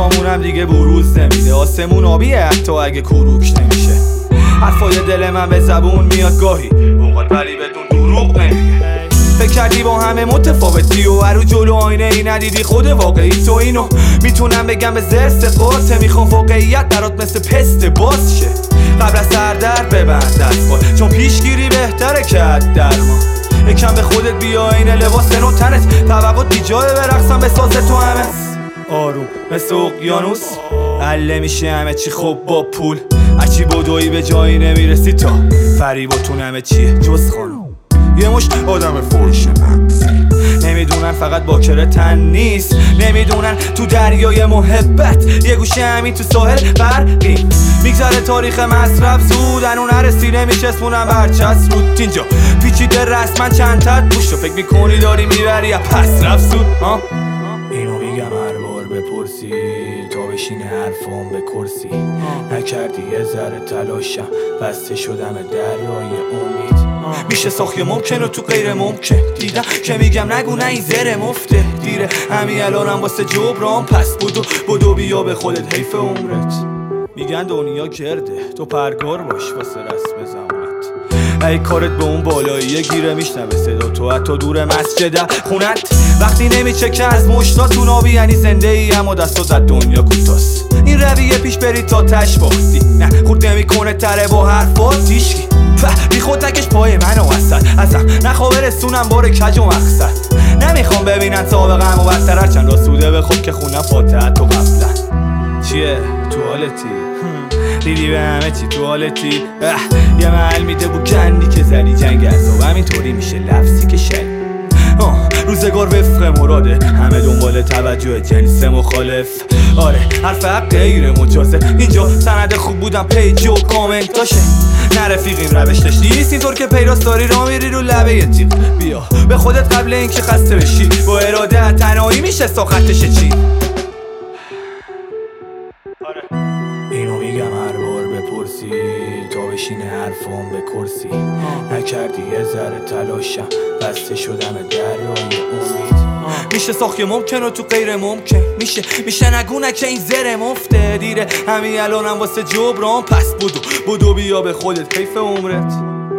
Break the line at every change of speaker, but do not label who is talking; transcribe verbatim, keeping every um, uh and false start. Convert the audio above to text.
چشامونم دیگه بروز نمیده، آسمون آبیه حتی اگه کروک نمیشه. حرفای دل من به زبون میاد گاهی اوقات ولی بدون دروغ نمیگه. فکر کردی با همه متفاوتی و هرو جلو آینه ای ندیدی خود واقعی تو اینو میتونم بگم به زرست قاطع. میخوام واقعیت برات مثل پست باز شه. قبل از سردرد ببند دستگاه چون پیشگیری بهتره که از درمان. یکم به خودت بیا این لباس نو تنت، توقع بی جای برقصم به ساز تو همه آروم مثل اقیانوس عله میشه همه چی خوب با پول. هرچی بدوی به جایی نمیرسی تا فریباتون همه چیه جز خانم یه مشت آدم فوش نمیدونن فقط باکره تن نیست، نمیدونن تو دریای محبت یه گوشه همین تو ساحل غرقی. میگذره تاریخ مصرف زود هنو نرسی نمیچسبونم برچست رود اینجا پیچیده رسما چند تد بوش رو فکر میکنی داری میبری یا پس رفت زود. اینو میگم هر بار بپرسی تا بشینه حرفم به کرسی. نکردی یه ذره تلاشم بسته شدم دریای امید. میشه ساخت یا ممکن و تو غیر ممکن دیدم که میگم نگو نه این زر مفته دیره. همین الانم واسه جبران پس بدو بدو بیا به خودت حیف عمرت. میگن دنیا گرده تو پرگار باش واسه رسم زمانت. ای کارت به اون بالایی گیره میشنوه صدا تو حتی دور مسجد خونت. وقتی نمیچه که از مشتاتون آبی یعنی زنده ای اما دستو زد دنیا کوتاست. این رویه پیش برید تا تش باختی نه خورد نمیکنه تره با حرفات تیشکی. بی خود تکش پای منو وسط اصلا نخواه برسونم بار کج و مقصد. نمیخوام ببینن سابقم و بدتر هرچند راسوده به خود که خونم فاتحه تو قبلا. چیه تو حالتی؟ دیدی به همه چی تو حالتی؟ یه محل میده بو کندی که زدی جنگ عذاب همینطوری میشه لفظی که شد. روزگار وفق مراده همه دنبال توجه جنس مخالف. آره حرف حق غیر مجازه اینجا سند خوب بودم پیج و کامنت داشه. نه رفیق این روش داشتیست اینطور که پیراست داری را میری رو لبه یه تیغ. بیا به خودت قبل اینکه خسته بشی با اراده تنهایی میشه ساختش چی. آره اینو میگم هر بار بپرسی تا بشینه حرفم به کرسی. نکردی یه ذره تلاشم بسته شدم دریای امید. میشه ساخت یا ممکن و تو غیر ممکن میشه میشه نگونه که این زر مفته دیره. همین الانم واسه جبران پس بدو بدو بیا به خودت حیف عمرت.